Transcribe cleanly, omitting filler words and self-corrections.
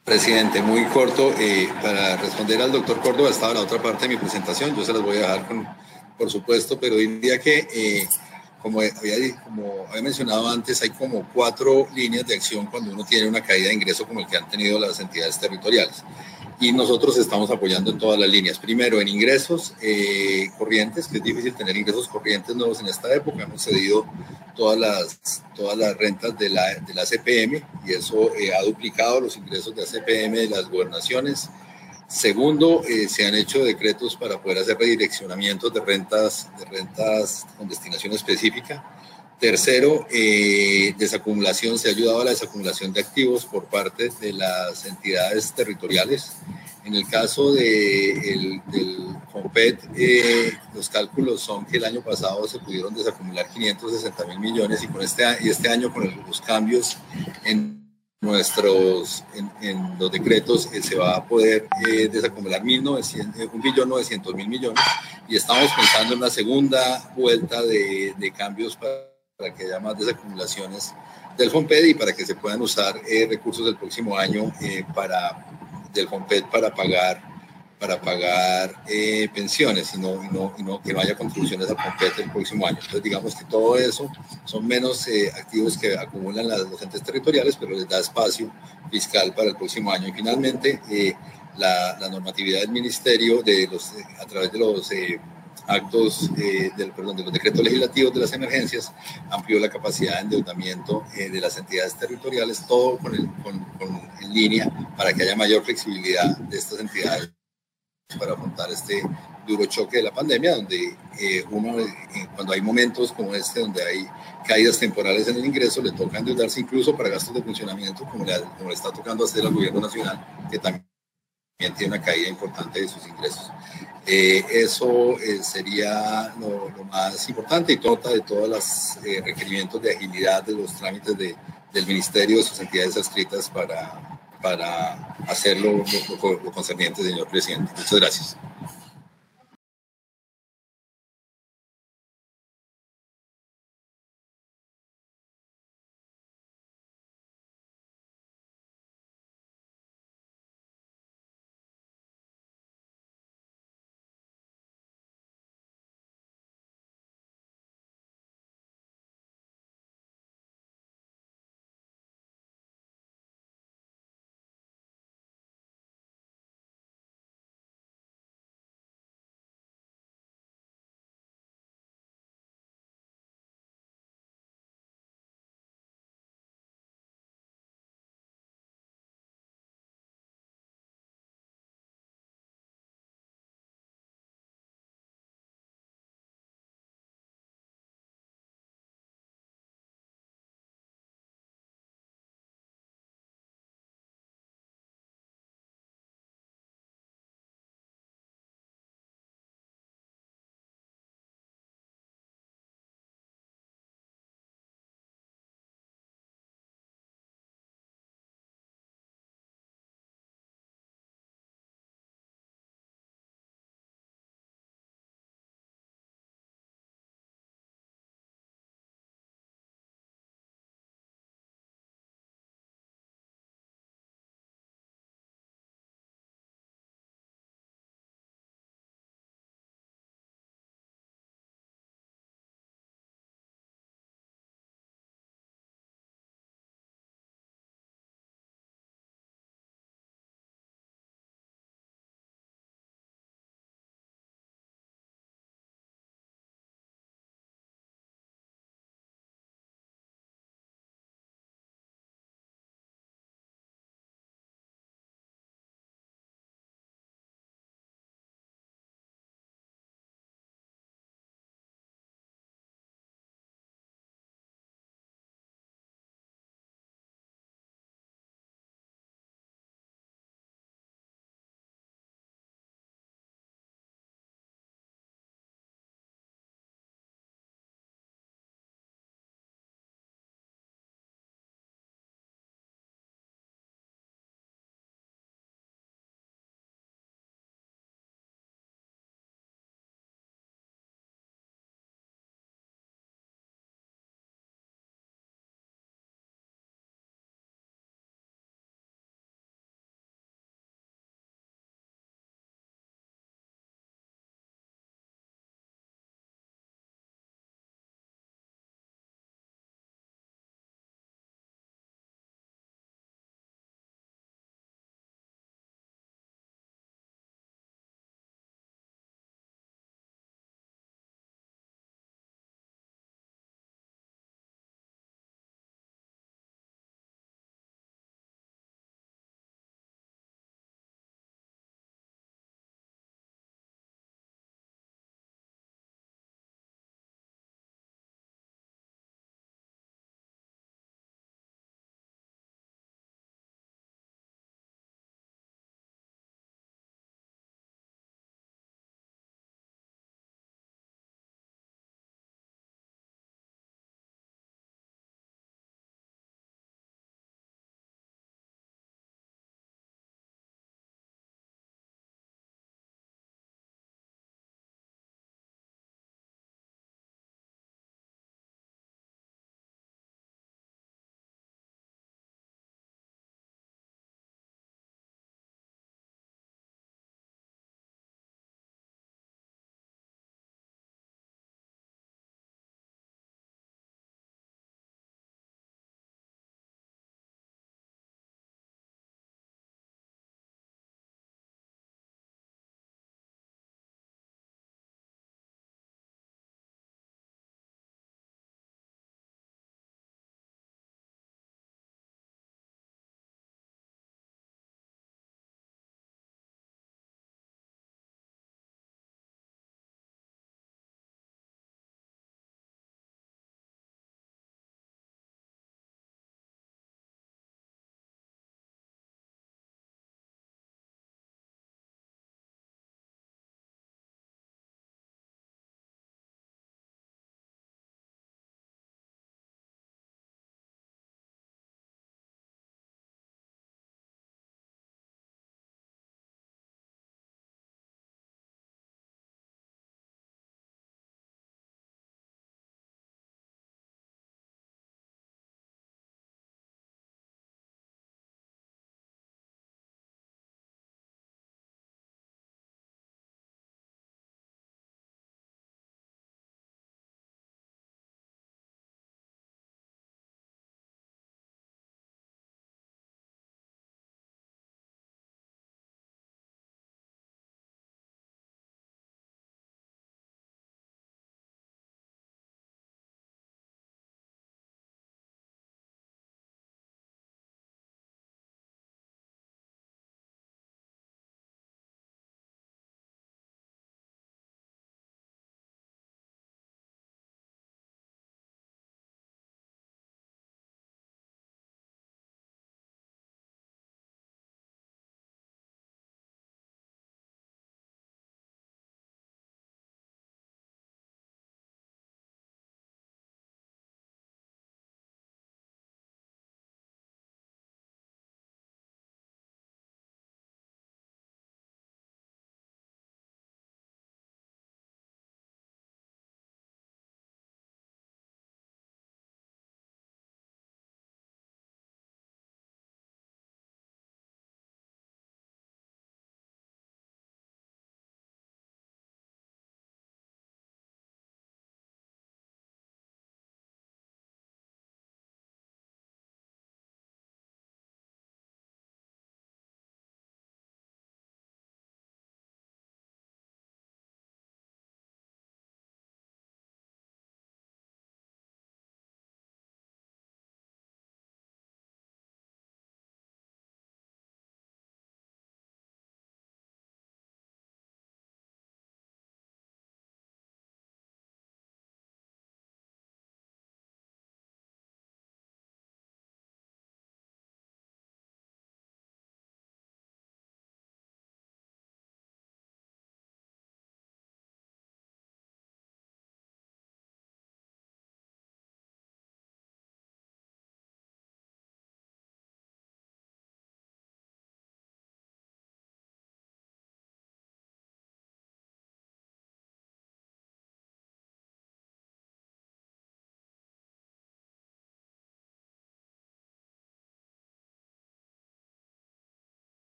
Presidente, muy corto, para responder al doctor Córdoba, estaba la otra parte de mi presentación, yo se las voy a dejar por supuesto, pero diría que, como había mencionado antes, hay como 4 líneas de acción cuando uno tiene una caída de ingreso como el que han tenido las entidades territoriales. Y nosotros estamos apoyando en todas las líneas. Primero, en ingresos corrientes, que es difícil tener ingresos corrientes nuevos en esta época. Hemos cedido todas las rentas de la CPM y eso ha duplicado los ingresos de CPM de las gobernaciones. Segundo, se han hecho decretos para poder hacer redireccionamientos de rentas con destinación específica. Tercero, desacumulación, se ha ayudado a la desacumulación de activos por parte de las entidades territoriales. En el caso del FOMPET, los cálculos son que el año pasado se pudieron desacumular 560.000 millones y este año con los cambios en los decretos se va a poder desacumular 1.900.000 millones y estamos pensando en una segunda vuelta de cambios para que haya más desacumulaciones del FOMPED y para que se puedan usar recursos del próximo año del FOMPED para pagar pensiones y no que no haya contribuciones al FOMPED el próximo año. Entonces digamos que todo eso son menos activos que acumulan los entes territoriales, pero les da espacio fiscal para el próximo año. Y finalmente la normatividad del ministerio a través de los actos de los decretos legislativos de las emergencias amplió la capacidad de endeudamiento de las entidades territoriales, todo en línea para que haya mayor flexibilidad de estas entidades para afrontar este duro choque de la pandemia, donde cuando hay momentos como este, donde hay caídas temporales en el ingreso, le toca endeudarse incluso para gastos de funcionamiento, como le está tocando hacer al gobierno nacional, que también tiene una caída importante de sus ingresos. Eso sería lo más importante y trata de todos los requerimientos de agilidad de los trámites del ministerio, de sus entidades adscritas para hacer lo concerniente, señor presidente. Muchas gracias.